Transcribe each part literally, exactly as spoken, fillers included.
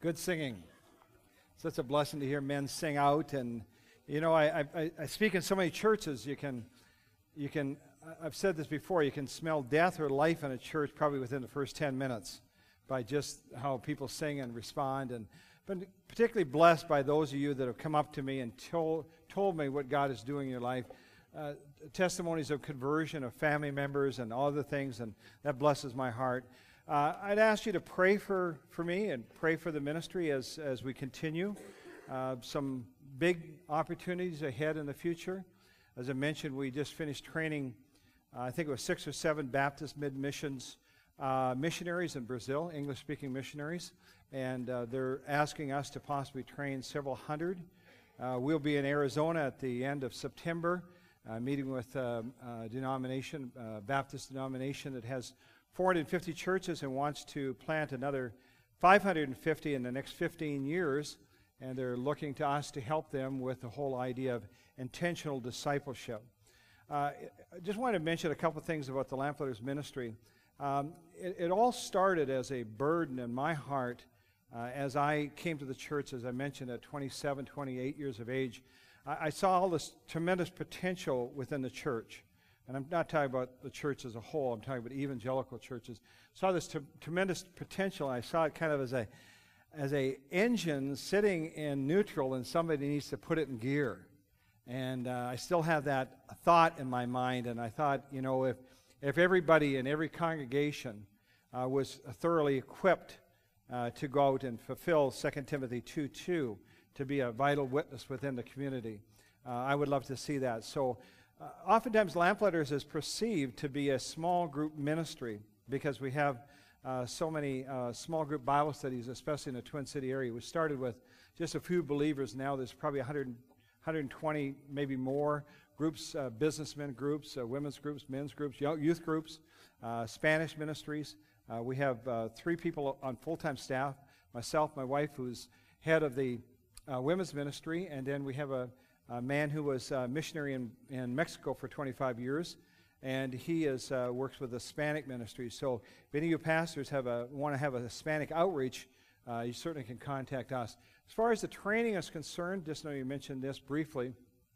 Good singing. Such a blessing to hear men sing out. And, you know, I, I, I speak in so many churches, you can, you can, I've said this before, you can smell death or life in a church probably within the first ten minutes by just how people sing and respond. And been particularly blessed by those of you that have come up to me and told, told me what God is doing in your life. Uh, testimonies of conversion of family members and all other things, and that blesses my heart. Uh, I'd ask you to pray for, for me and pray for the ministry as, as we continue. Uh, some big opportunities ahead in the future. As I mentioned, we just finished training, uh, I think it was six or seven Baptist mid-missions uh, missionaries in Brazil, English-speaking missionaries, and uh, they're asking us to possibly train several hundred. Uh, we'll be in Arizona at the end of September, uh, meeting with uh, a denomination, uh, Baptist denomination that has four hundred fifty churches and wants to plant another five hundred fifty in the next fifteen years, and they're looking to us to help them with the whole idea of intentional discipleship. Uh, I just want to mention a couple things about the Lamplighters ministry. Um, it, it all started as a burden in my heart uh, as I came to the church, as I mentioned, at twenty-seven, twenty-eight years of age. I, I saw all this tremendous potential within the church. And I'm not talking about the church as a whole, I'm talking about evangelical churches. Saw this t- tremendous potential, and I saw it kind of as a as a engine sitting in neutral, and somebody needs to put it in gear. And uh, I still have that thought in my mind, and I thought, you know, if, if everybody in every congregation uh, was thoroughly equipped uh, to go out and fulfill Second Timothy two two, to be a vital witness within the community, uh, I would love to see that. So, Uh, oftentimes, Lamplighters is perceived to be a small group ministry because we have uh, so many uh, small group Bible studies, especially in the Twin City area. We started with just a few believers. Now there's probably one hundred, one hundred twenty, maybe more groups, uh, businessmen groups, uh, women's groups, men's groups, youth groups, uh, Spanish ministries. Uh, we have uh, three people on full-time staff, myself, my wife, who's head of the uh, women's ministry, and then we have a a man who was a missionary in, in Mexico for twenty-five years, and he is uh, works with the Hispanic ministry. So if any of you pastors have a want to have a Hispanic outreach, uh, you certainly can contact us. As far as the training is concerned, just know you mentioned this briefly,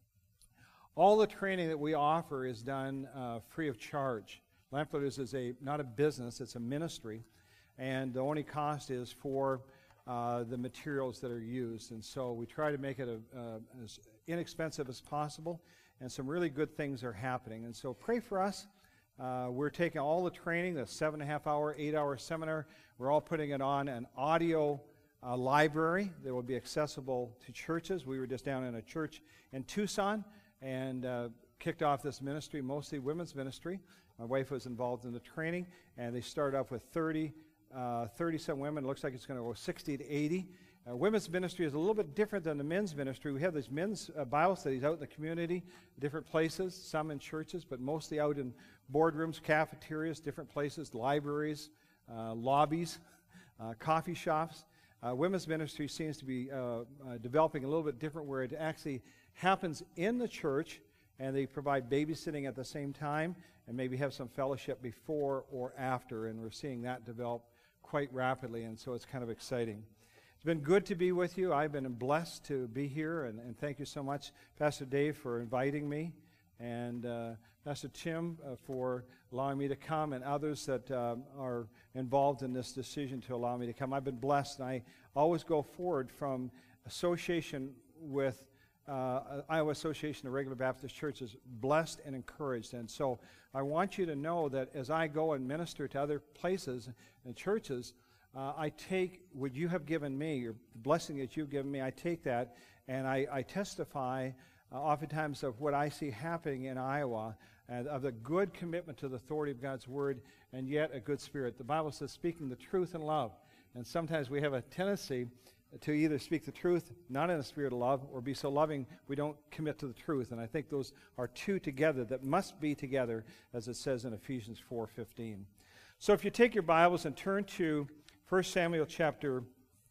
all the training that we offer is done uh, free of charge. Lamplighters is a not a business, it's a ministry, and the only cost is for uh, the materials that are used. And so we try to make it a, uh, as inexpensive as possible, and some really good things are happening. And so pray for us. Uh, we're taking all the training, the seven and a half hour, eight hour seminar. We're all putting it on an audio uh, library that will be accessible to churches. We were just down in a church in Tucson and uh, kicked off this ministry, mostly women's ministry. My wife was involved in the training, and they started off with thirty, uh, thirty-some women. It looks like it's going to go sixty to eighty. Uh, women's ministry is a little bit different than the men's ministry. We have these men's uh, Bible studies out in the community, different places, some in churches, but mostly out in boardrooms, cafeterias, different places, libraries, uh, lobbies, uh, coffee shops. Uh, women's ministry seems to be uh, uh, developing a little bit different, where it actually happens in the church, and they provide babysitting at the same time, and maybe have some fellowship before or after, and we're seeing that develop quite rapidly, and so it's kind of exciting. It's been good to be with you. I've been blessed to be here, and, and thank you so much, Pastor Dave, for inviting me, and uh, Pastor Tim uh, for allowing me to come, and others that uh, are involved in this decision to allow me to come. I've been blessed, and I always go forward from association with uh, Iowa Association of Regular Baptist Churches, blessed and encouraged. And so I want you to know that as I go and minister to other places and churches, Uh, I take what you have given me, your blessing that you've given me, I take that, and I, I testify uh, oftentimes of what I see happening in Iowa, and of the good commitment to the authority of God's Word, and yet a good spirit. The Bible says speaking the truth in love, and sometimes we have a tendency to either speak the truth not in a spirit of love, or be so loving we don't commit to the truth, and I think those are two together that must be together, as it says in Ephesians four fifteen. So if you take your Bibles and turn to First Samuel chapter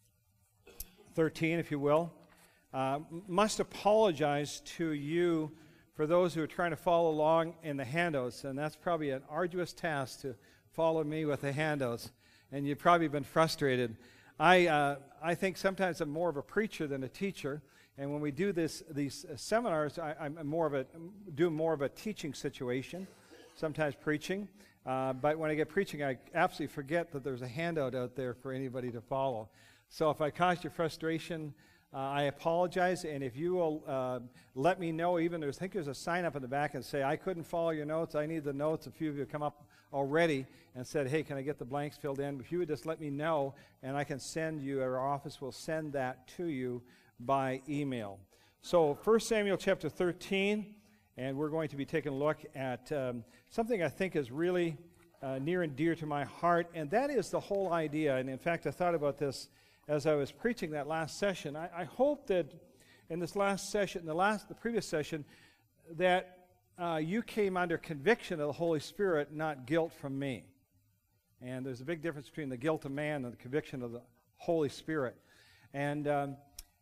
thirteen, if you will. Uh, must apologize to you for those who are trying to follow along in the handouts, and that's probably an arduous task to follow me with the handouts, and you've probably been frustrated. I, uh, I think sometimes I'm more of a preacher than a teacher. And when we do this, these uh, seminars, I, I'm more of a, do more of a teaching situation, sometimes preaching. Uh, but when I get preaching, I absolutely forget that there's a handout out there for anybody to follow. So if I caused you frustration, uh, I apologize. And if you will uh, let me know, even there's, I think there's a sign up in the back and say, I couldn't follow your notes, I need the notes. A few of you have come up already and said, hey, can I get the blanks filled in? If you would just let me know, and I can send you, our office will send that to you by email. So First Samuel chapter thirteen, and we're going to be taking a look at um, something I think is really uh, near and dear to my heart, and that is the whole idea. And in fact, I thought about this as I was preaching that last session. I, I hope that in this last session, the last, the previous session, that uh, you came under conviction of the Holy Spirit, not guilt from me. And there's a big difference between the guilt of man and the conviction of the Holy Spirit. And um,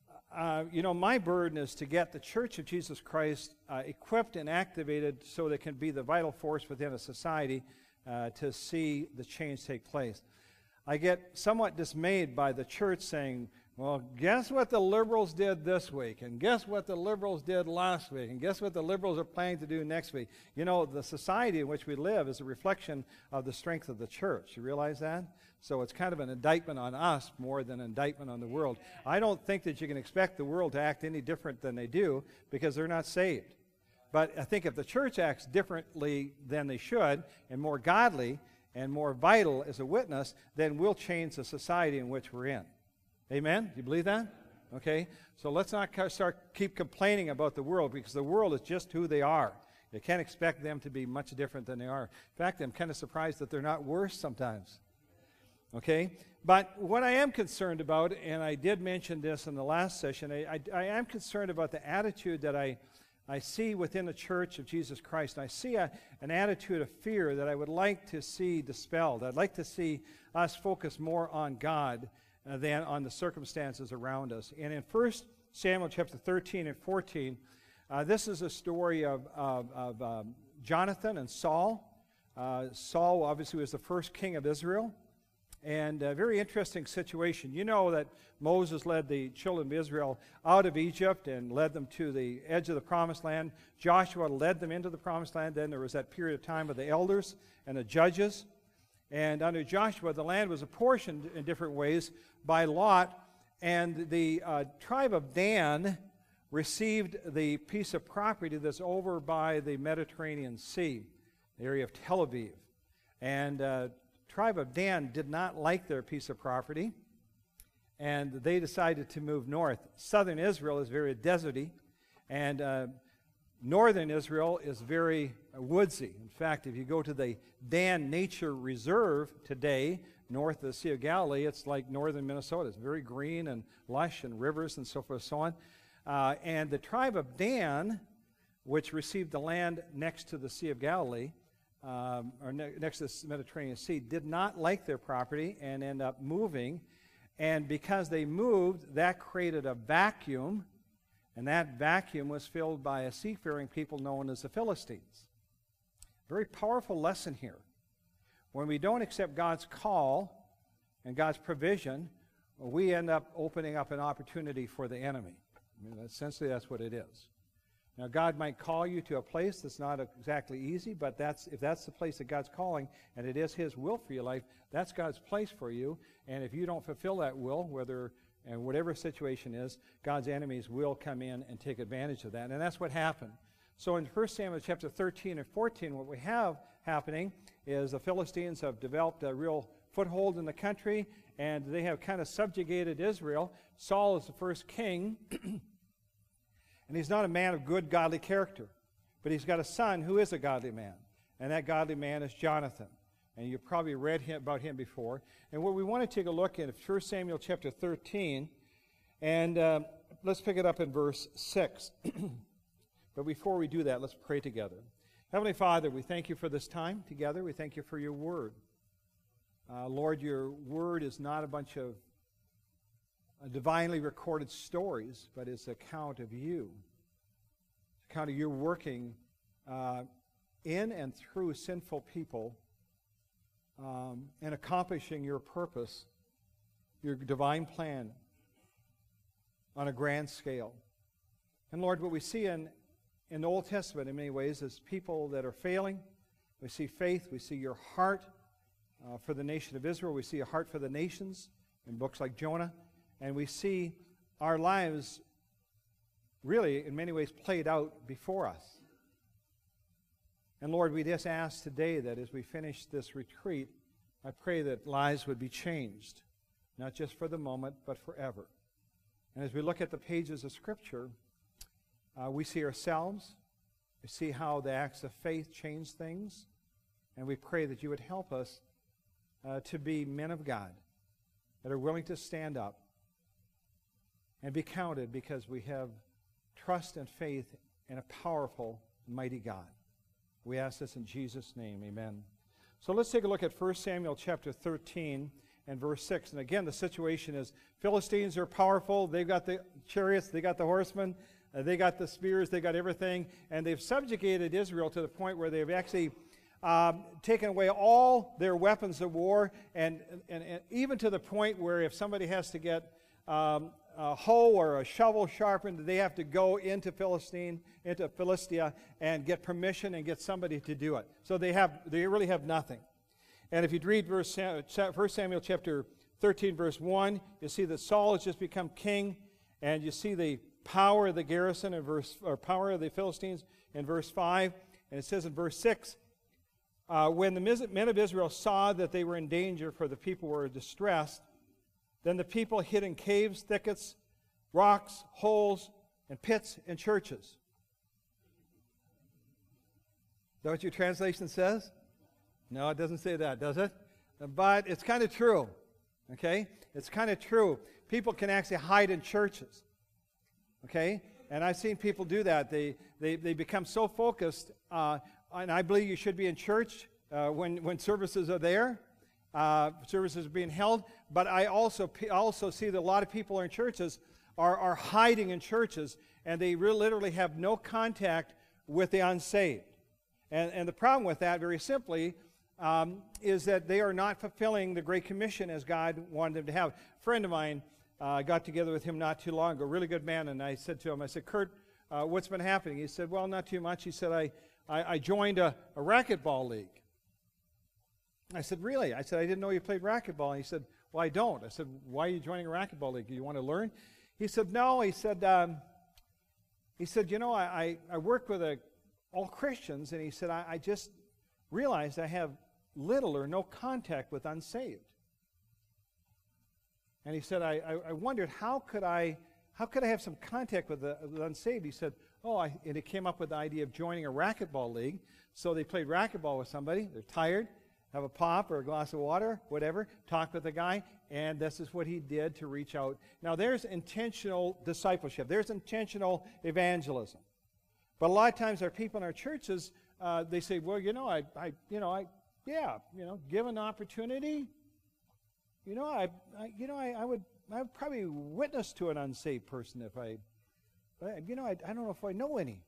uh, you know, my burden is to get the Church of Jesus Christ uh, equipped and activated so that it can be the vital force within a society uh, to see the change take place. I get somewhat dismayed by the church saying, well, guess what the liberals did this week, and guess what the liberals did last week, and guess what the liberals are planning to do next week. You know, the society in which we live is a reflection of the strength of the church. You realize that? So it's kind of an indictment on us more than an indictment on the world. I don't think that you can expect the world to act any different than they do because they're not saved. But I think if the church acts differently than they should and more godly and more vital as a witness, then we'll change the society in which we're in. Amen? Do you believe that? Okay? So let's not start keep complaining about the world, because the world is just who they are. You can't expect them to be much different than they are. In fact, I'm kind of surprised that they're not worse sometimes. Okay? But what I am concerned about, and I did mention this in the last session, I, I, I am concerned about the attitude that I I see within the Church of Jesus Christ. And I see a, an attitude of fear that I would like to see dispelled. I'd like to see us focus more on God uh, than on the circumstances around us. And in First Samuel chapter thirteen and fourteen, uh, this is a story of, of, of um, Jonathan and Saul. Uh, Saul obviously was the first king of Israel. And a very interesting situation. You know that Moses led the children of Israel out of Egypt and led them to the edge of the promised land. Joshua led them into the promised land. Then there was that period of time of the elders and the judges. And under Joshua, the land was apportioned in different ways by lot. And the uh, tribe of Dan received the piece of property that's over by the Mediterranean Sea, the area of Tel Aviv. And uh, tribe of Dan did not like their piece of property, and they decided to move north. Southern Israel is very deserty, and uh, northern Israel is very uh, woodsy. In fact, if you go to the Dan Nature Reserve today, north of the Sea of Galilee, it's like northern Minnesota. It's very green and lush and rivers and so forth and so on. Uh, and the tribe of Dan, which received the land next to the Sea of Galilee, Um, or ne- next to the Mediterranean Sea, did not like their property and end up moving. And because they moved, that created a vacuum, and that vacuum was filled by a seafaring people known as the Philistines. Very powerful lesson here. When we don't accept God's call and God's provision, we end up opening up an opportunity for the enemy. I mean, essentially, that's what it is. Now, God might call you to a place that's not exactly easy, but that's if that's the place that God's calling, and it is His will for your life, that's God's place for you. And if you don't fulfill that will, whether and whatever situation is, God's enemies will come in and take advantage of that. And that's what happened. So in First Samuel chapter thirteen and fourteen, what we have happening is the Philistines have developed a real foothold in the country, and they have kind of subjugated Israel. Saul is the first king. And he's not a man of good, godly character. But he's got a son who is a godly man. And that godly man is Jonathan. And you've probably read him, about him before. And what we want to take a look at is First Samuel chapter thirteen. And uh, let's pick it up in verse six. But before we do that, let's pray together. Heavenly Father, we thank you for this time together. We thank you for your word. Uh, Lord, your word is not a bunch of Uh, divinely recorded stories, but it's an account of you. It's an account of your working uh, in and through sinful people um, and accomplishing your purpose your divine plan on a grand scale. And Lord, what we see in, in the Old Testament in many ways is people that are failing. We see faith. We see your heart uh, for the nation of Israel. We see a heart for the nations in books like Jonah. And we see our lives really in many ways played out before us. And Lord, we just ask today that as we finish this retreat, I pray that lives would be changed, not just for the moment, but forever. And as we look at the pages of Scripture, uh, we see ourselves, we see how the acts of faith change things, and we pray that you would help us uh, to be men of God that are willing to stand up and be counted because we have trust and faith in a powerful, mighty God. We ask this in Jesus' name, amen. So let's take a look at First Samuel chapter thirteen and verse six. And again, the situation is Philistines are powerful. They've got the chariots, they got the horsemen, uh, they got the spears, they got everything. And they've subjugated Israel to the point where they've actually um, taken away all their weapons of war. And, and, and even to the point where if somebody has to get um, a hoe or a shovel sharpened, they have to go into Philistine, into Philistia, and get permission and get somebody to do it. So they have, they really have nothing. And if you read verse, First Samuel chapter thirteen, verse one, you see that Saul has just become king, and you see the power of the garrison in verse, or power of the Philistines in verse five. And it says in verse six, uh, when the men of Israel saw that they were in danger, for the people were distressed, then the people hid in caves, thickets, rocks, holes, and pits and churches. Is that what your translation says? No, it doesn't say that, does it? But it's kind of true, okay? It's kind of true. People can actually hide in churches, okay? And I've seen people do that. They they, they become so focused, uh, and I believe you should be in church uh, when, when services are there. Uh, services are being held, but I also also see that a lot of people in churches are, are hiding in churches, and they really literally have no contact with the unsaved. And, and the problem with that, very simply, um, is that they are not fulfilling the Great Commission as God wanted them to have. A friend of mine, I uh, got together with him not too long ago, a really good man, and I said to him, I said, Kurt, uh, what's been happening? He said, well, not too much. He said, I, I, I joined a, a racquetball league. I said, really? I said, I didn't know you played racquetball. And he said, well, I don't. I said, why are you joining a racquetball league? Do you want to learn? He said, no. He said, um, he said, you know, I, I, I work with a, all Christians, and he said, I, I just realized I have little or no contact with unsaved. And he said, I, I, I wondered, how could I how could I have some contact with the, the unsaved? He said, oh, I, and it came up with the idea of joining a racquetball league. So they played racquetball with somebody. They're tired. Have a pop or a glass of water, whatever, talk with the guy, and this is what he did to reach out. Now, there's intentional discipleship. There's intentional evangelism. But a lot of times our people in our churches, uh, they say, well, you know, I, I, you know, I, yeah, you know, given an opportunity, you know, I, I you know, I, I would, I would probably witness to an unsaved person if I, you know, I, I don't know if I know any.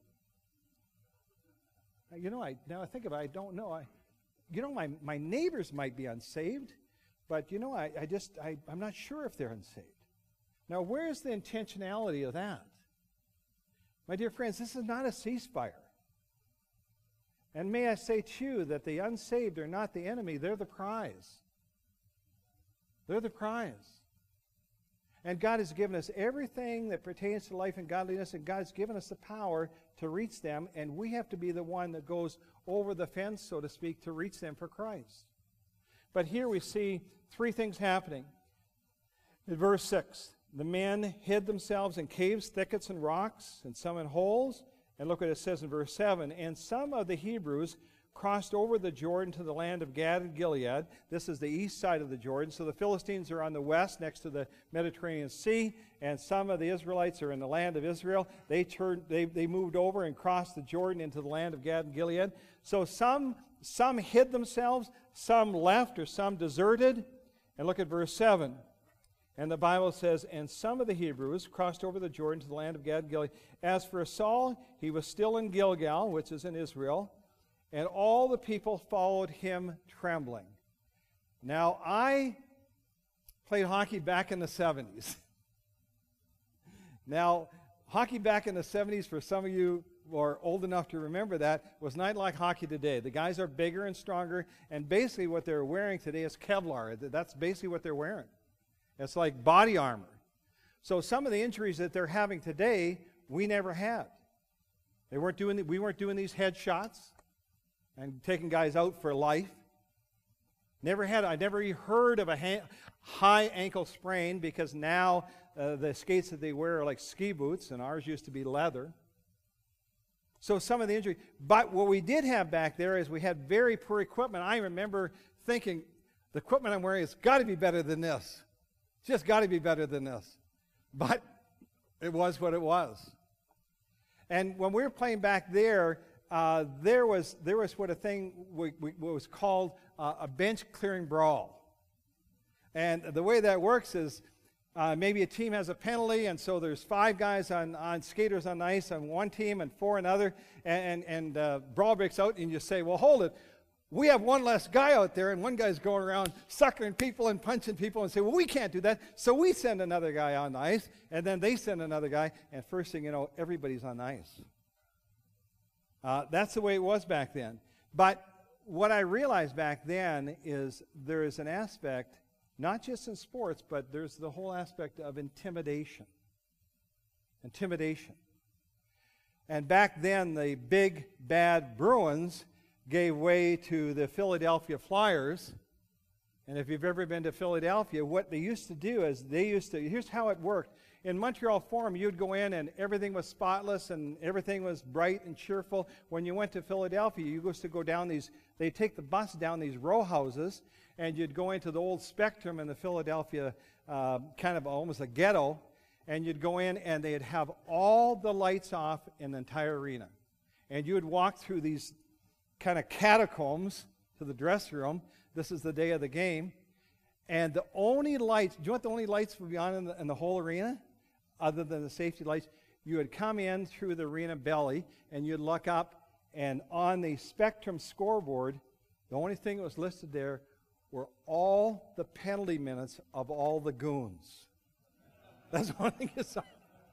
You know, I now I think about it, I don't know. I, You know, my, my neighbors might be unsaved, but, you know, I, I just, I, I'm not sure if they're unsaved. Now, where's the intentionality of that? My dear friends, this is not a ceasefire. And may I say, too, that the unsaved are not the enemy. They're the prize. They're the prize. And God has given us everything that pertains to life and godliness, and God's given us the power to reach them, and we have to be the one that goes over the fence, so to speak, to reach them for Christ. But here we see three things happening. In verse six, the men hid themselves in caves, thickets, and rocks, and some in holes. And look what it says in verse seven. And some of the Hebrews crossed over the Jordan to the land of Gad and Gilead. This is the east side of the Jordan. So the Philistines are on the west next to the Mediterranean Sea, and some of the Israelites are in the land of Israel. They turned, they, they moved over and crossed the Jordan into the land of Gad and Gilead. So some, some hid themselves, some left, or some deserted. And look at verse seven. And the Bible says, and some of the Hebrews crossed over the Jordan to the land of Gad and Gilead. As for Saul, he was still in Gilgal, which is in Israel, and all the people followed him trembling. Now, I played hockey back in the seventies. Now, hockey back in the seventies, for some of you who are old enough to remember that, was not like hockey today. The guys are bigger and stronger, and basically what they're wearing today is Kevlar. That's basically what they're wearing. It's like body armor. So some of the injuries that they're having today, we never had. They weren't doing the, we weren't doing these headshots and taking guys out for life. Never had. I never heard of a ha- high ankle sprain, because now uh, the skates that they wear are like ski boots, and ours used to be leather. So some of the injury. But what we did have back there is we had very poor equipment. I remember thinking, the equipment I'm wearing has got to be better than this. It's just got to be better than this. But it was what it was. And when we were playing back there, uh, there was there was what a thing we, we, what was called uh, a bench clearing brawl. And the way that works is uh, maybe a team has a penalty, and so there's five guys on, on skaters on ice on one team and four on another, and, and, and uh, brawl breaks out, and you say, well, hold it. We have one less guy out there, and one guy's going around suckering people and punching people, and say, well, we can't do that. So we send another guy on the ice, and then they send another guy, and first thing you know, everybody's on the ice. Uh, that's the way it was back then. But what I realized back then is there is an aspect, not just in sports, but there's the whole aspect of intimidation. Intimidation. And back then, the big, bad Bruins gave way to the Philadelphia Flyers. And if you've ever been to Philadelphia, what they used to do is they used to, here's how it worked. In Montreal Forum, you'd go in and everything was spotless and everything was bright and cheerful. When you went to Philadelphia, you used to go down these, they'd take the bus down these row houses, and you'd go into the old Spectrum in the Philadelphia, uh, kind of almost a ghetto, and you'd go in and they'd have all the lights off in the entire arena. And you would walk through these kind of catacombs to the dressing room. This is the day of the game. And the only lights, do you know what the only lights would be on in the, in the whole arena? Other than the safety lights, you would come in through the arena belly, and you'd look up, and on the Spectrum scoreboard, the only thing that was listed there were all the penalty minutes of all the goons. That's the only thing you saw.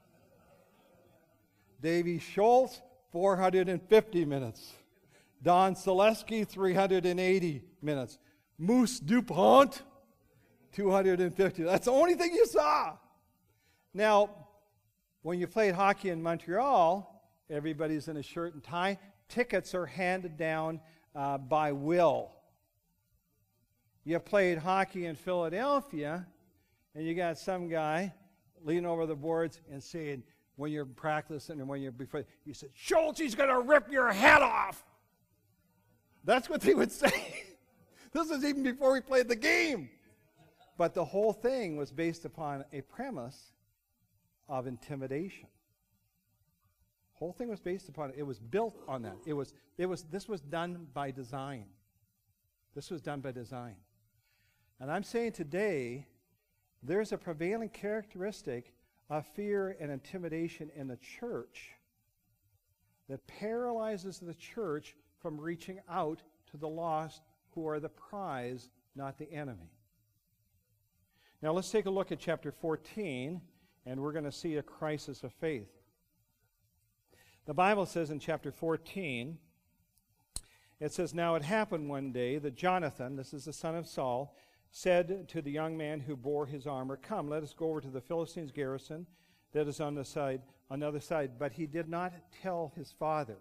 Davy Schultz, four hundred fifty minutes. Don Selesky, three hundred eighty minutes. Moose DuPont, two hundred fifty. That's the only thing you saw. Now, when you played hockey in Montreal, everybody's in a shirt and tie. Tickets are handed down uh, by will. You played hockey in Philadelphia, and you got some guy leaning over the boards and saying, when you're practicing and when you're before, you said, Schultz, he's going to rip your head off. That's what they would say. This is even before we played the game. But the whole thing was based upon a premise of intimidation. The whole thing was based upon it. It was built on that. It was, it was, this was done by design. This was done by design. And I'm saying today, there's a prevailing characteristic of fear and intimidation in the church that paralyzes the church from reaching out to the lost, who are the prize, not the enemy. Now let's take a look at chapter fourteen, and we're going to see a crisis of faith. The Bible says in chapter fourteen, it says, Now it happened one day that Jonathan, this is the son of Saul, said to the young man who bore his armor, Come, let us go over to the Philistines' garrison that is on the side, on the other side. But he did not tell his father.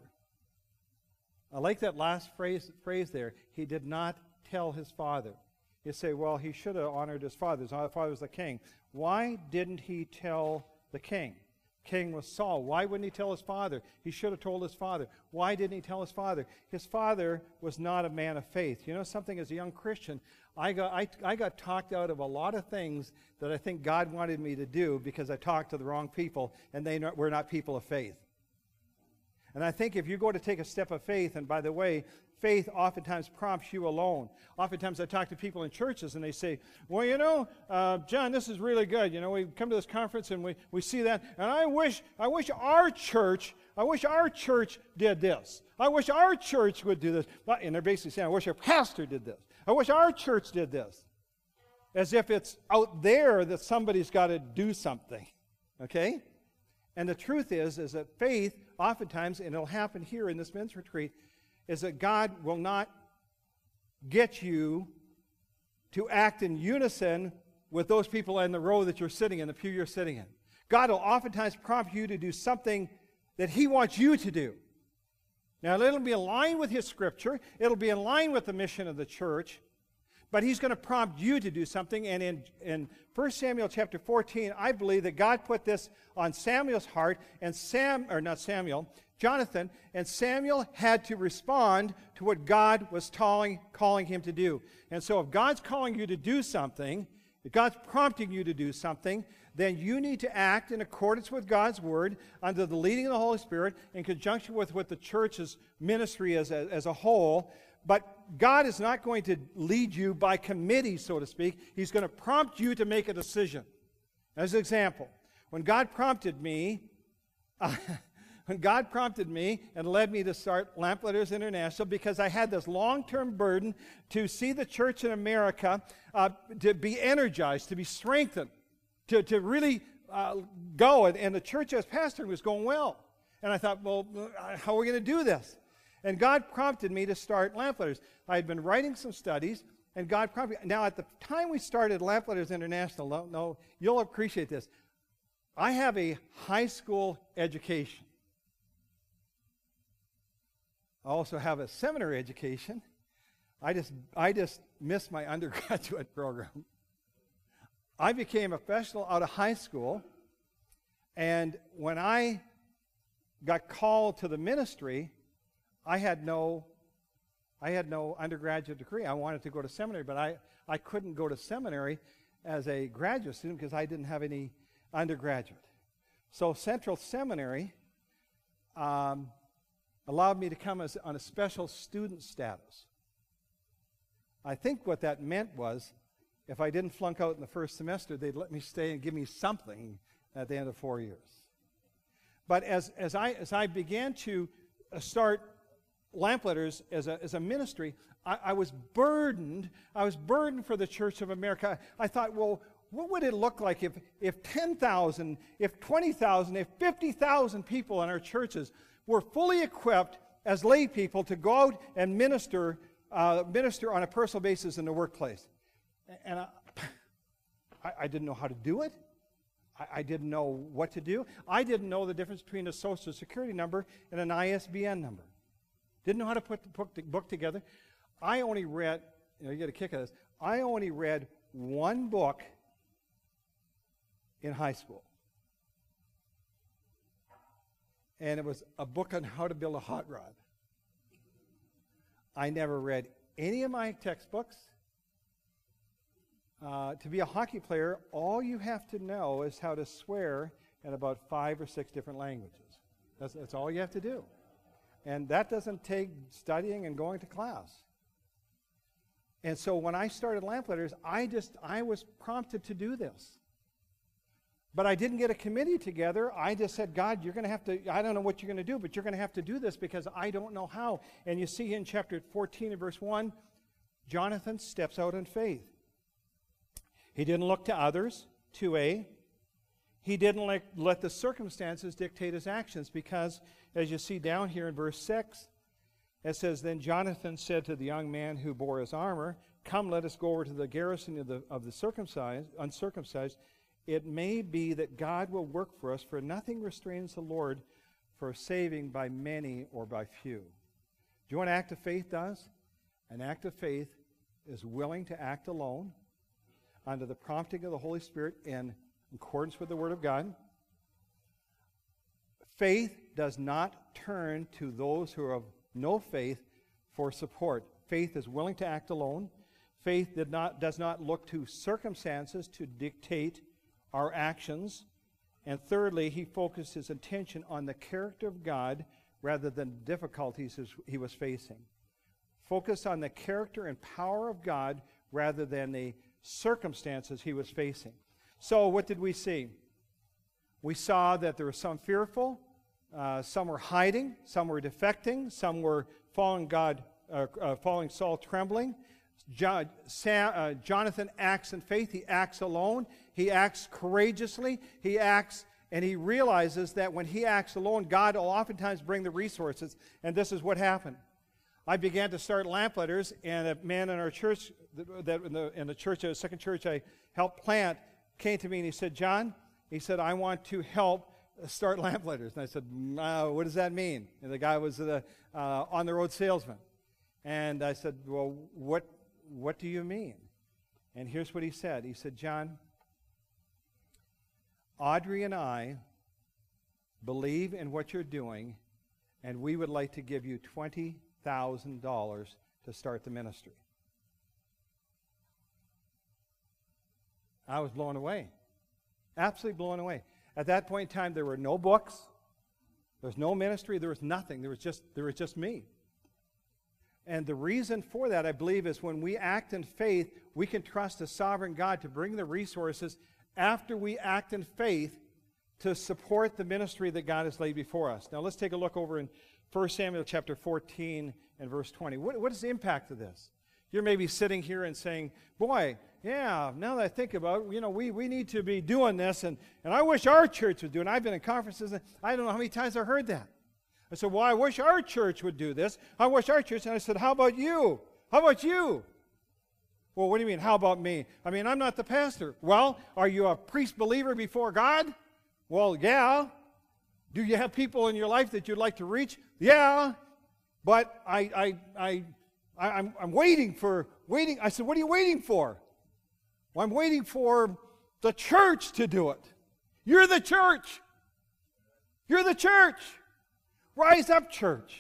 I like that last phrase, phrase there. He did not tell his father. You say, well, he should have honored his father. His father was the king. Why didn't he tell the king? King was Saul. Why wouldn't he tell his father? He should have told his father. Why didn't he tell his father? His father was not a man of faith. You know something, as a young Christian, I got, I, I got talked out of a lot of things that I think God wanted me to do because I talked to the wrong people, and they not, were not people of faith. And I think if you go to take a step of faith, and by the way, faith oftentimes prompts you alone. Oftentimes I talk to people in churches and they say, well, you know, uh, John, this is really good. You know, we come to this conference and we, we see that, and I wish I wish our church, I wish our church did this. I wish our church would do this. And they're basically saying, I wish our pastor did this. I wish our church did this. as if it's out there that somebody's got to do something. Okay? And the truth is, is that faith, oftentimes, and it'll happen here in this men's retreat, is that God will not get you to act in unison with those people in the row that you're sitting in, the pew you're sitting in. God will oftentimes prompt you to do something that He wants you to do. Now, it'll be in line with His Scripture. It'll be in line with the mission of the church. But He's going to prompt you to do something. And in, in First Samuel chapter fourteen, I believe that God put this on Samuel's heart. And Sam, or not Samuel, Jonathan. And Samuel had to respond to what God was calling, calling him to do. And so if God's calling you to do something, if God's prompting you to do something, then you need to act in accordance with God's Word, under the leading of the Holy Spirit, in conjunction with what the church's ministry is as, as a whole. But God is not going to lead you by committee, so to speak. He's going to prompt you to make a decision. As an example, when God prompted me, uh, when God prompted me and led me to start Lamplighters International, because I had this long-term burden to see the church in America uh, to be energized, to be strengthened, to, to really uh, go. And, and the church I was pastoring was going well. And I thought, well, how are we going to do this? And God prompted me to start Lamplighters. I had been writing some studies, and God prompted me. Now, at the time we started Lamplighters International, no, no, you'll appreciate this. I have a high school education. I also have a seminary education. I just, I just missed my undergraduate program. I became a professional out of high school, and when I got called to the ministry, I had no, I had no undergraduate degree. I wanted to go to seminary, but I, I couldn't go to seminary as a graduate student because I didn't have any undergraduate. So Central Seminary um, allowed me to come as, on a special student status. I think what that meant was, if I didn't flunk out in the first semester, they'd let me stay and give me something at the end of four years. But as, as, I, as I began to start Lamplighters as a, as a ministry, I, I was burdened. I was burdened for the Church of America. I thought, well, what would it look like if, if ten thousand, if twenty thousand, if fifty thousand people in our churches were fully equipped as lay people to go out and minister, uh, minister on a personal basis in the workplace? And I, I, I didn't know how to do it. I, I didn't know what to do. I didn't know the difference between a Social Security number and an I S B N number. Didn't know how to put the book, the book together. I only read, you know, you get a kick out of this, I only read one book in high school. And it was a book on how to build a hot rod. I never read any of my textbooks. Uh, to be a hockey player, all you have to know is how to swear in about five or six different languages. That's, that's all you have to do. And that doesn't take studying and going to class. And so when I started Lamplighters, I just, I was prompted to do this. But I didn't get a committee together. I just said, God, you're going to have to, I don't know what you're going to do, but you're going to have to do this because I don't know how. And you see in chapter fourteen and verse one, Jonathan steps out in faith. He didn't look to others, two A. He didn't let, let the circumstances dictate his actions because, as you see down here in verse six, it says, Then Jonathan said to the young man who bore his armor, Come, let us go over to the garrison of the, of the circumcised, uncircumcised. It may be that God will work for us, for nothing restrains the Lord for saving by many or by few. Do you know what an act of faith does? An act of faith is willing to act alone under the prompting of the Holy Spirit in accordance with the Word of God. Faith does not turn to those who are of no faith for support. Faith is willing to act alone. Faith did not, does not look to circumstances to dictate our actions. And thirdly, he focused his attention on the character of God rather than difficulties he was facing. Focus on the character and power of God rather than the circumstances he was facing. So what did we see? We saw that there were some fearful, uh, some were hiding, some were defecting, some were following God, uh, uh, following Saul trembling, Jo- Sam, uh, Jonathan acts in faith. He acts alone. He acts courageously. He acts, and he realizes that when he acts alone, God will oftentimes bring the resources. And this is what happened. I began to start Lamplighters, and a man in our church, that in the, in the church, the second church I helped plant, came to me and he said, John, he said, I want to help start Lamplighters. And I said, no, what does that mean? And the guy was the uh, on-the-road salesman. And I said, well, what, what do you mean? And here's what he said. He said, John, Audrey and I believe in what you're doing, and we would like to give you twenty thousand dollars to start the ministry. I was blown away. Absolutely blown away. At that point in time, there were no books. There was no ministry. There was nothing. There was just, there was just me. And the reason for that, I believe, is when we act in faith, we can trust a sovereign God to bring the resources after we act in faith to support the ministry that God has laid before us. Now let's take a look over in First Samuel chapter fourteen and verse twenty. What, what is the impact of this? You're maybe sitting here and saying, boy, yeah, now that I think about it, you know, we, we need to be doing this, and, and I wish our church would do it. I've been in conferences, and I don't know how many times I've heard that. I said, well, I wish our church would do this. I wish our church, and I said, how about you? How about you? Well, what do you mean, how about me? I mean, I'm not the pastor. Well, are you a priest believer before God? Well, yeah. Do you have people in your life that you'd like to reach? Yeah. But I, I, I, I I'm, I'm waiting for, waiting. I said, what are you waiting for? Well, I'm waiting for the church to do it. You're the church. You're the church. Rise up, church.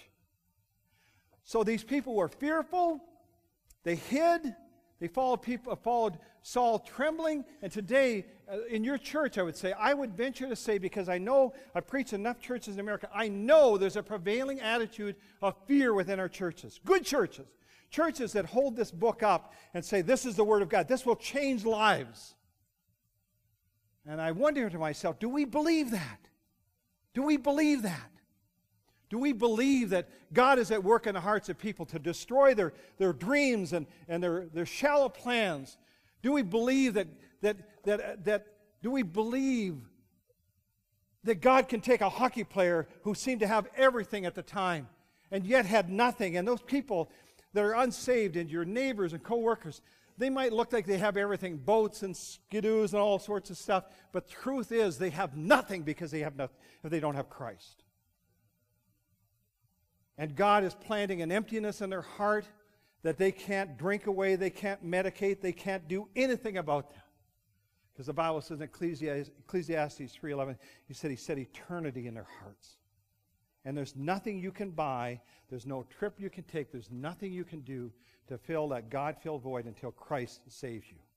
So these people were fearful. They hid. They followed people, followed Saul trembling. And today, uh, in your church, I would say, I would venture to say, because I know I've preached enough churches in America, I know there's a prevailing attitude of fear within our churches. Good churches. Churches that hold this book up and say, this is the Word of God. This will change lives. And I wonder to myself, do we believe that? Do we believe that? Do we believe that God is at work in the hearts of people to destroy their, their dreams and, and their, their shallow plans? Do we believe that, that, that, that, do we believe that God can take a hockey player who seemed to have everything at the time and yet had nothing? And those people that are unsaved and your neighbors and co-workers, they might look like they have everything, boats and skidoos and all sorts of stuff, but truth is they have nothing because they have nothing if they don't have Christ. And God is planting an emptiness in their heart that they can't drink away, they can't medicate, they can't do anything about that. Because the Bible says in Ecclesiastes three eleven, he said, he said eternity in their hearts. And there's nothing you can buy, there's no trip you can take, there's nothing you can do to fill that God-filled void until Christ saves you.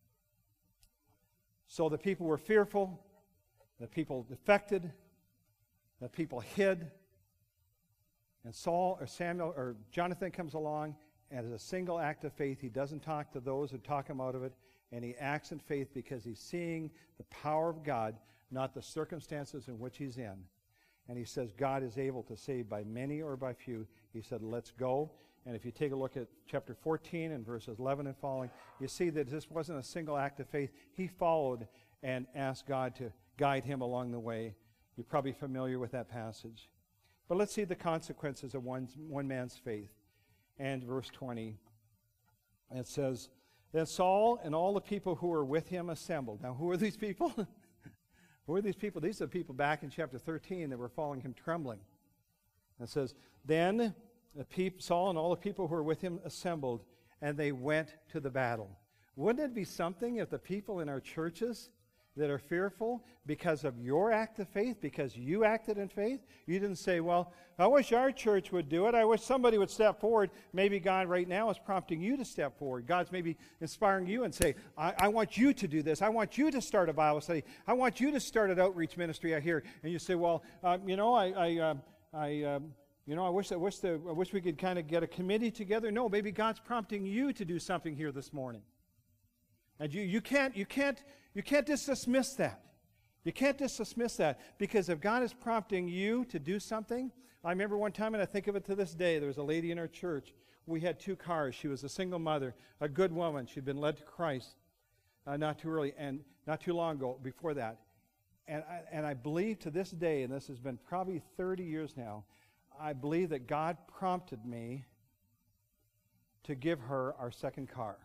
So the people were fearful, the people defected, the people hid. And Saul or Samuel or Jonathan comes along, and as a single act of faith, he doesn't talk to those who talk him out of it, and he acts in faith because he's seeing the power of God, not the circumstances in which he's in. And he says God is able to save by many or by few. He said, let's go. And if you take a look at chapter fourteen and verses eleven and following, you see that this wasn't a single act of faith. He followed and asked God to guide him along the way. You're probably familiar with that passage. But let's see the consequences of one, one man's faith. And verse twenty, it says, then Saul and all the people who were with him assembled. Now, who are these people? Who are these people? These are the people back in chapter thirteen that were following him trembling. And it says, then the peop- Saul and all the people who were with him assembled, and they went to the battle. Wouldn't it be something if the people in our churches that are fearful because of your act of faith, because you acted in faith, you didn't say, well, I wish our church would do it. I wish somebody would step forward. Maybe God right now is prompting you to step forward. God's maybe inspiring you and say, I, I want you to do this. I want you to start a Bible study. I want you to start an outreach ministry out here. And you say, well, uh, you know, I, I, uh, I um, you know, I wish, I wish, the, I wish we could kind of get a committee together. No, maybe God's prompting you to do something here this morning. And you, you can't, you can't, you can't just dismiss that. You can't just dismiss that, because if God is prompting you to do something, I remember one time, and I think of it to this day, there was a lady in our church. we had two cars. She was a single mother, a good woman. She'd been led to Christ uh, not too early and not too long ago before that. And I, and I believe to this day, and this has been probably thirty years now, I believe that God prompted me to give her our second car.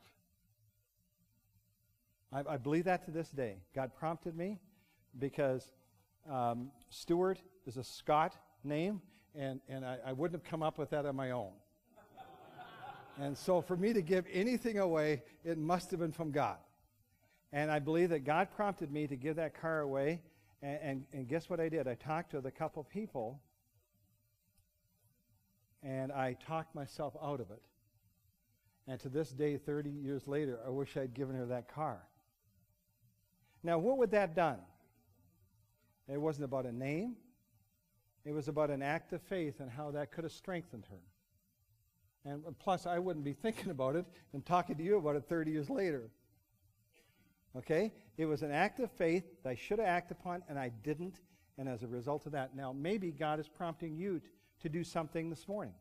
I, I believe that to this day. God prompted me because um, Stewart is a Scot name, and, and I, I wouldn't have come up with that on my own. And so for me to give anything away, it must have been from God. And I believe that God prompted me to give that car away. And, and, and guess what I did? I talked to a couple people, and I talked myself out of it. And to this day, thirty years later, I wish I'd given her that car. Now, what would that have done? It wasn't about a name. It was about an act of faith and how that could have strengthened her. And plus, I wouldn't be thinking about it and talking to you about it thirty years later. Okay? It was an act of faith that I should have acted upon, and I didn't. And as a result of that, now maybe God is prompting you t- to do something this morning.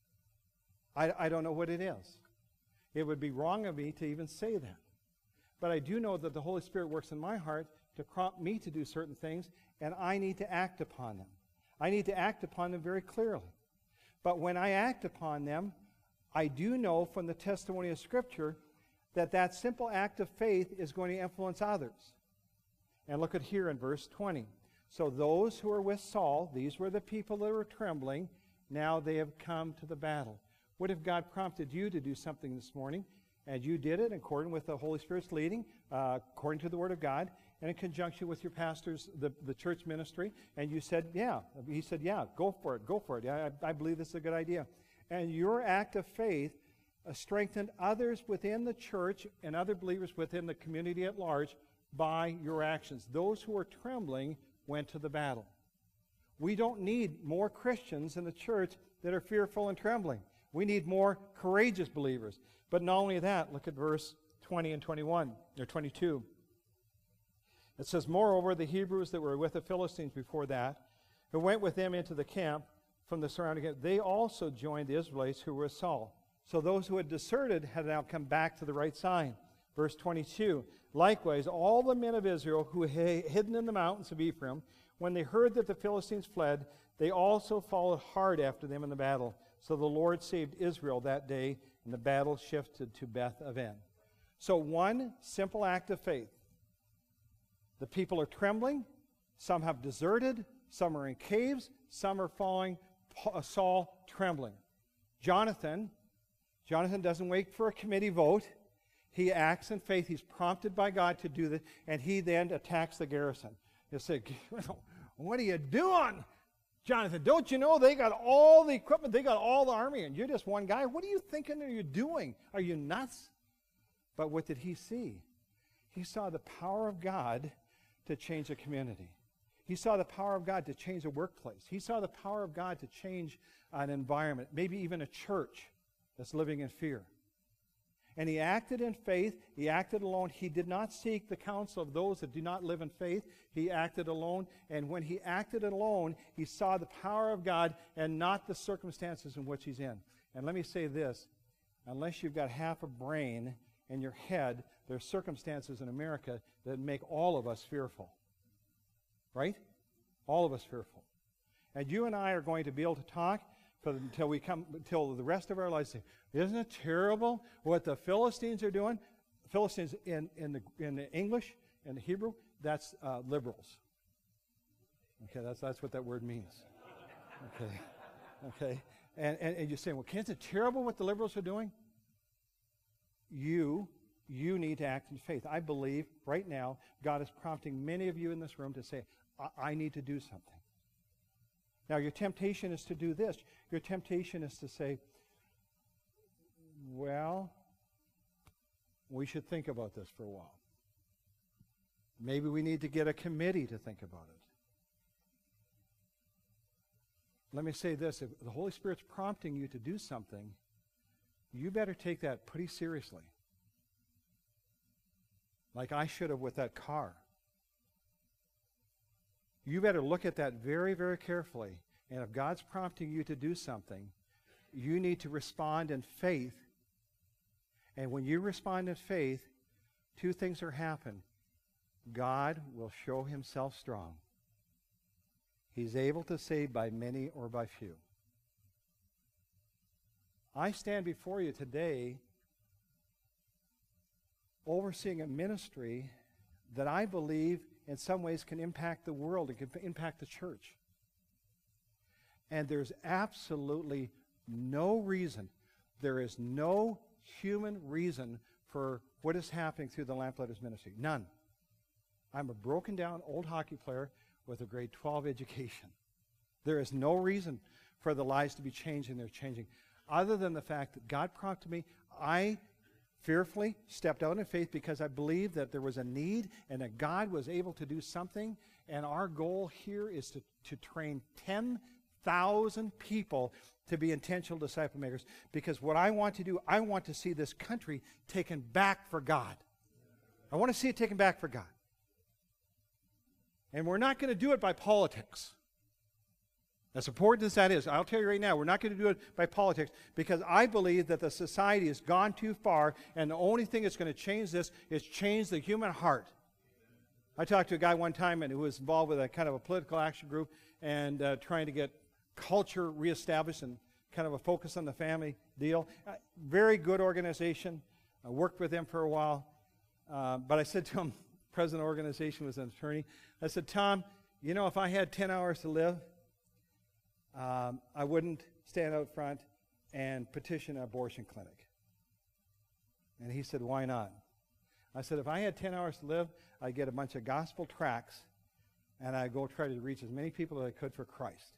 I, I don't know what it is. It would be wrong of me to even say that. But I do know that the Holy Spirit works in my heart to prompt me to do certain things, and I need to act upon them. I need to act upon them very clearly. But when I act upon them, I do know from the testimony of Scripture that that simple act of faith is going to influence others. And look at here in verse twenty. So those who are with Saul, these were the people that were trembling, now they have come to the battle. What if God prompted you to do something this morning, and you did it according with the Holy Spirit's leading, uh, according to the Word of God, and in conjunction with your pastor's, the, the church ministry, and you said, yeah. He said, yeah, go for it, go for it. Yeah, I, I believe this is a good idea. And your act of faith uh, strengthened others within the church and other believers within the community at large by your actions. Those who are trembling went to the battle. We don't need more Christians in the church that are fearful and trembling. We need more courageous believers. But not only that, look at verse twenty and twenty-one, or twenty-two. It says, moreover, the Hebrews that were with the Philistines before that, who went with them into the camp from the surrounding camp, they also joined the Israelites who were with Saul. So those who had deserted had now come back to the right side. Verse twenty-two, likewise, all the men of Israel who had hidden in the mountains of Ephraim, when they heard that the Philistines fled, they also followed hard after them in the battle. So the Lord saved Israel that day, and the battle shifted to Beth Aven. So one simple act of faith. The people are trembling. Some have deserted. Some are in caves. Some are following Saul trembling. Jonathan, Jonathan doesn't wait for a committee vote. He acts in faith. He's prompted by God to do this, and he then attacks the garrison. He'll say, what are you doing? Jonathan, don't you know they got all the equipment, they got all the army, and you're just one guy? What are you thinking are you doing? Are you nuts? But what did he see? He saw the power of God to change a community. He saw the power of God to change a workplace. He saw the power of God to change an environment, maybe even a church that's living in fear. And he acted in faith. He acted alone. He did not seek the counsel of those that do not live in faith. He acted alone. And when he acted alone, he saw the power of God and not the circumstances in which he's in. And let me say this. Unless you've got half a brain in your head, there are circumstances in America that make all of us fearful. Right? All of us fearful. And you and I are going to be able to talk for, until we come, until the rest of our lives. Say, isn't it terrible what the Philistines are doing? Philistines in, in, the, in the English, in the Hebrew, that's uh, liberals. Okay, that's, that's what that word means. Okay, okay. And, and, and you're saying, well, isn't it terrible what the liberals are doing? You, you need to act in faith. I believe right now God is prompting many of you in this room to say, I, I need to do something. Now, your temptation is to do this. Your temptation is to say, well, we should think about this for a while. Maybe we need to get a committee to think about it. Let me say this. If the Holy Spirit's prompting you to do something, you better take that pretty seriously. Like I should have with that car. You better look at that very, very carefully. And if God's prompting you to do something, you need to respond in faith. And when you respond in faith, two things are happen. God will show himself strong. He's able to save by many or by few. I stand before you today overseeing a ministry that I believe in some ways can impact the world and can impact the church. And there's absolutely no reason, there is no human reason for what is happening through the Lamplighters ministry. None. I'm a broken down old hockey player with a grade twelve education. There is no reason for the lives to be changing. They're changing. Other than the fact that God prompted me, I fearfully stepped out in faith because I believed that there was a need and that God was able to do something. And our goal here is to, to train ten thousand people to be intentional disciple makers. Because what I want to do, I want to see this country taken back for God. I want to see it taken back for God. And we're not going to do it by politics. As important as that is, I'll tell you right now, we're not going to do it by politics because I believe that the society has gone too far, and the only thing that's going to change this is change the human heart. I talked to a guy one time and who was involved with a kind of a political action group and uh, trying to get culture reestablished and kind of a focus on the family deal. Uh, very good organization. I worked with them for a while. Uh, but I said to him, president of the organization was an attorney, I said, Tom, you know, if I had ten hours to live, um, I wouldn't stand out front and petition an abortion clinic. And he said, why not? I said, if I had ten hours to live, I'd get a bunch of gospel tracts and I'd go try to reach as many people as I could for Christ.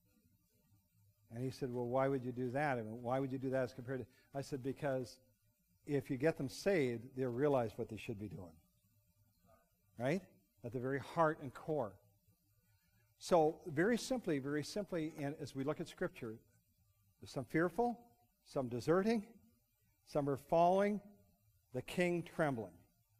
And he said, well, why would you do that? I mean, why would you do that as compared to... I said, because if you get them saved, they'll realize what they should be doing. Right? At the very heart and core. So, very simply, very simply, and as we look at Scripture, there's some fearful, some deserting, some are following, the king trembling.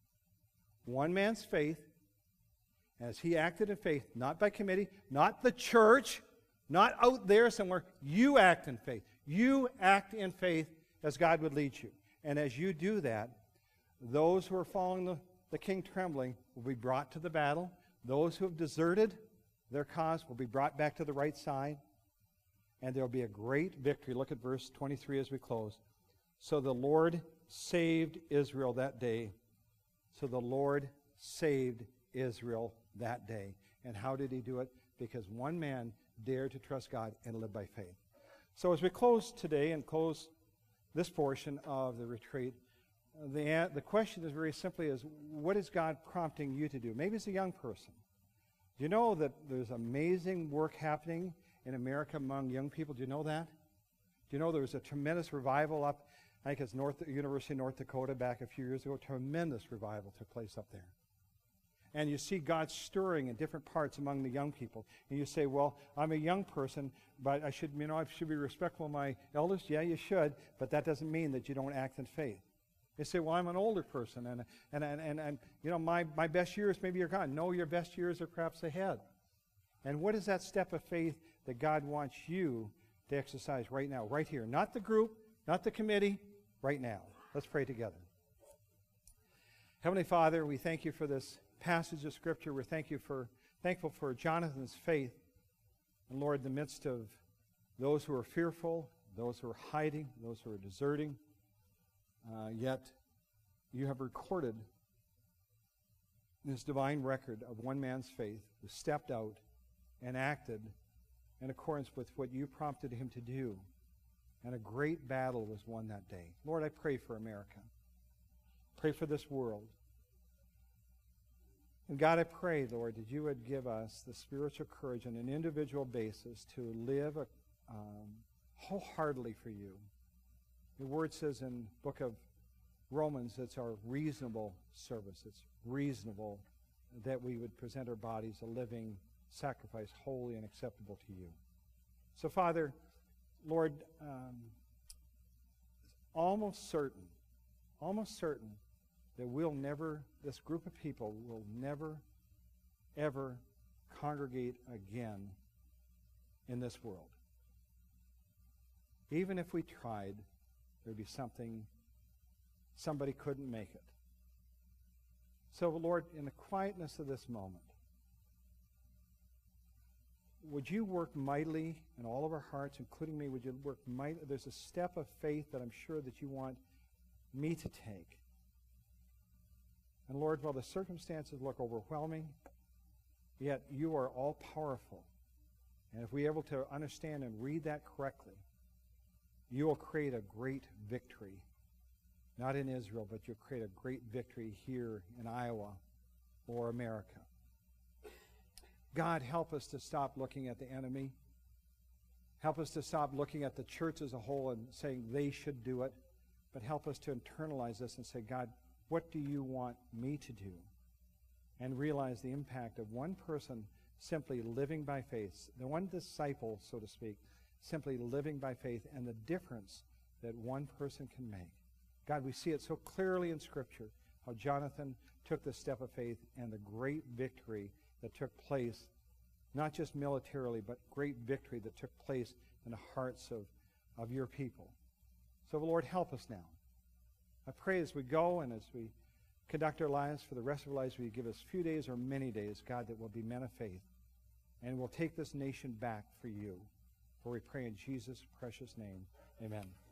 One man's faith, as he acted in faith, not by committee, not the church, not out there somewhere. You act in faith. You act in faith as God would lead you. And as you do that, those who are following the, the king trembling will be brought to the battle. Those who have deserted their cause will be brought back to the right side. And there will be a great victory. Look at verse twenty-three as we close. So the Lord saved Israel that day. So the Lord saved Israel that day. And how did he do it? Because one man dared to trust God and live by faith. So as we close today and close this portion of the retreat, the, the question is very simply is, what is God prompting you to do? Maybe as a young person. Do you know that there's amazing work happening in America among young people? Do you know that? Do you know there was a tremendous revival up, I think it's North, University of North Dakota back a few years ago. Tremendous revival took place up there. And you see God stirring in different parts among the young people. And you say, well, I'm a young person, but I should, you know, I should be respectful of my elders. Yeah, you should, but that doesn't mean that you don't act in faith. You say, well, I'm an older person, and, and, and, and, and you know, my, my best years maybe are gone. No, your best years are perhaps ahead. And what is that step of faith that God wants you to exercise right now, right here? Not the group, not the committee, right now. Let's pray together. Heavenly Father, we thank you for this passage of Scripture. We're thank you for, thankful for Jonathan's faith. And Lord, in the midst of those who are fearful, those who are hiding, those who are deserting, uh, yet you have recorded this divine record of one man's faith who stepped out and acted in accordance with what you prompted him to do. And a great battle was won that day. Lord, I pray for America. Pray for this world. And God, I pray, Lord, that you would give us the spiritual courage on an individual basis to live a, um, wholeheartedly for you. The word says in the book of Romans, it's our reasonable service. It's reasonable that we would present our bodies a living sacrifice, holy and acceptable to you. So, Father, Lord, um, almost certain, almost certain that we'll never, this group of people will never, ever congregate again in this world. Even if we tried, there'd be something, somebody couldn't make it. So, Lord, in the quietness of this moment, would you work mightily in all of our hearts, including me? Would you work mightily? There's a step of faith that I'm sure that you want me to take. And Lord, while the circumstances look overwhelming, yet you are all-powerful. And if we're able to understand and read that correctly, you will create a great victory. Not in Israel, but you'll create a great victory here in Iowa or America. God, help us to stop looking at the enemy. Help us to stop looking at the church as a whole and saying they should do it. But help us to internalize this and say, God, what do you want me to do? And realize the impact of one person simply living by faith, the one disciple, so to speak, simply living by faith, and the difference that one person can make. God, we see it so clearly in Scripture, how Jonathan took the step of faith and the great victory that took place, not just militarily, but great victory that took place in the hearts of, of your people. So, Lord, help us now. I pray as we go and as we conduct our lives for the rest of our lives, will you give us few days or many days, God, that will be men of faith, and we'll take this nation back for you. For we pray in Jesus' precious name. Amen.